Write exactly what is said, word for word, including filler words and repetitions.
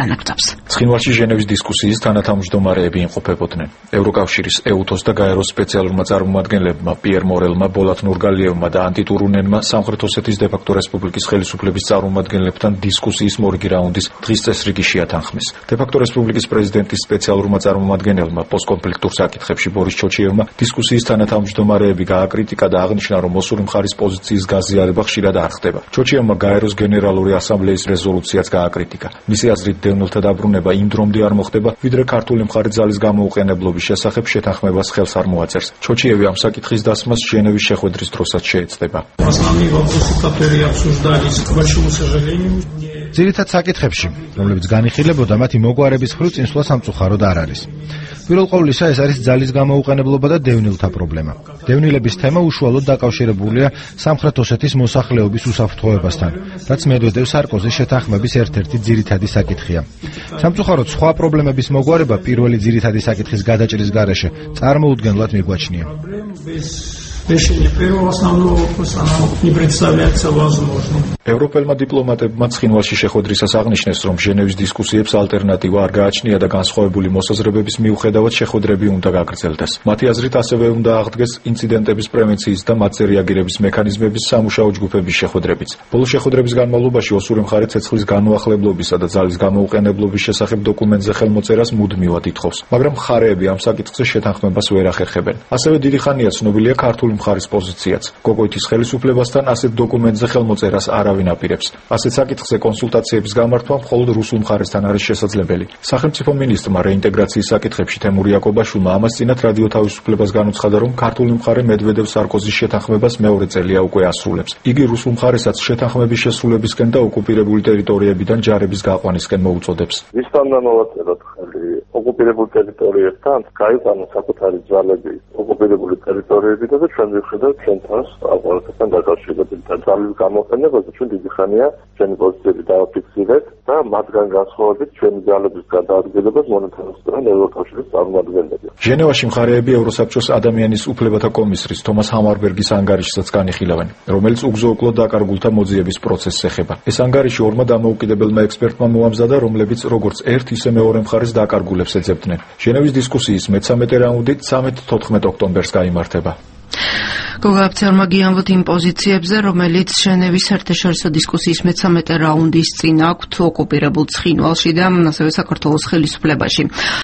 განაგრძობს. ცხინვალში ჟენევის დისკუსიის თანათავმჯდომარეები იმყოფებოდნენ. ევროკავშირის ეუთოს და გაეროს სპეციალურმა წარმომადგენლებმა პიერ მორელმა, ბოლათ ნურგალიევმა და ანტი ტურუნენმა სამხრეთ ოსეთის დე-ფაქტო რესპუბლიკის ხელისუფლების წარმომადგენლებთან დისკუსიის მორიგი რაუნდის დღის წესრიგი შეათანხმეს. დე-ფაქტო რესპუბლიკის პრეზიდენტის სპეციალურმა წარმომადგენელმა პოსტკონფლიქტურ საკითხებში ბორის ჩოჩიევმა დისკუსიის თანათავმჯდომარეები გააკრიტიკა და აღნიშნა, რომ მოსული მხარის პოზიციის გაზიარება ხშირად არ ხდება. ჩოჩიევმა გაეროს გენერალური ასამბლეის რეზოლუციაც გააკრიტიკა. მისი აზრით, დევნილთა დაბრუნება იმ დრომდე არ მოხდება, ვიდრე ქართული მხარი ძალის გამოუყენებლობის შესახებ შეთანხმებას ხელს არ მოაწერს. ჩოჩიევი ამ საკითხის დასმას ჟენევის შეხვედრის დროსაც შეეცდება. ძირითად საკითხებში, რომლებიც განიხილებოდა, მათი მოგვარების მხრივ წინსვლა სამწუხაროდ არ არის. პირველ ყოვლისა ეს არის ძალის გამოუყენებლობა და დევნილთა პრობლემა. დევნილების თემა უშუალოდ დაკავშირებულია სამხრეთ ოსეთის მოსახლეობის უსაფრთხოებასთან, რაც მედვედევ სარკოზის შეთანხმების ერთ-ერთი ძირითადი საკითხია. სამწუხაროდ სხვა პრობლემების მოგვარება პირველი ძირითადი საკითხის გადაჭრის გარეშე წარმოუდგენლად მიგვაჩნია. ევროპელმა დიპლომატებმა ცხინვალში შეხვედრისას აღნიშნეს, რომ ჟენევის დისკუსიებს ალტერნატივა არ გააჩნია და განსხვავებული მოსაზრებების მიუხედავად შეხვედრები უნდა გაგრძელდეს. მათი აზრით ასევე უნდა აღდგეს ინციდენტების პრევენციის და მათზე რეაგირების მექანიზმების სამუშაო ჯგუფების შეხვედრებიც. ბოლო შეხვედრების განმავლობაში ოსური მხარე ცეცხლის განუახლებლობისა და ძალის გამოუყენებლობის შესახებ დოკუმენტზე ხელმოწერას მუდმივად ითხოვს, მაგრამ მხარეები ამ საკითხზე შეთანხმებას ვერ ახერხებენ. ასევე დიდი ხანია ცნობილია ქართული მხარის პოზიციაც. გოგოითის ხელისუფლებასთან ასეთ დოკუმენტზე ხელმოწერას არავინ აპირებს. ასეთ საკითხზე კონსულტაციების გამართვა მხოლოდ რუსულ მხარესთან არის შესაძლებელი. სახელმწიფო მინისტრმა რეინტეგრაციის საკითხებში თემურ იაკობაშვილმა ამას წინათ რადიო თავისუფლებას განუცხადა, რომ ქართული მხარე მედვედევ სარკოზის შეთანხმებას მეორე წელია უკვე ასრულებს. იგი რუსულ მხარესაც შეთანხმების შესრულებისკენ და ოკუპირებული ტერიტორიებიდან ჯარების გაყვანისკენ მოუწოდებს. ვისთანდა მოვაწეროთ ხელი ოკუპირებულ ტერიტორიებთან, გაიყვანოს საკუთარი ძალები ოკუპირებული ტერიტორიებიდან და ჩვენ ვიხედავთ ჩვენთან აყურებთან დაკავშირებით და ძალის გამოყენებაზე ჩვენ დიდი ხანია ჩვენი პოზიციები დავაფიქსირეთ და მათგან განსხვავებით ჩვენი ძალების გადაადგილებას მონათესავებენ ევროკავშირის წარმომადგენლები. ჟენევაში მხარეები ევროსაბჭოს ადამიანის უფლებათა კომისრის თომას ჰამარბერგის ანგარიშსაც განიხილავენ, რომელიც უგზო-უკლოდ დაკარგულთა მოძიების პროცესს ეხება. ეს ანგარიში ორმა დამოუკიდებელმა ექსპერტმა მოამზადა, რომლებიც როგორც ერთ ისე მეორე მხარეს დაკარგულებს ეძებდნენ. ჟენევის დისკუსიის მეცამეტე რაუნდი ცამეტ-თოთხმეტ ოქტომბერს გაიმართება. გოგა აფცარმა გიამბოთ იმ პოზიციებზე, რომელიც ჟენევის საერთაშორისო დისკუსიის მეცამეტე რაუნდის წინ აქვთ ოკუპირებულ ცხინვალში და ასევე საქართველოს ხელისუფლებაში.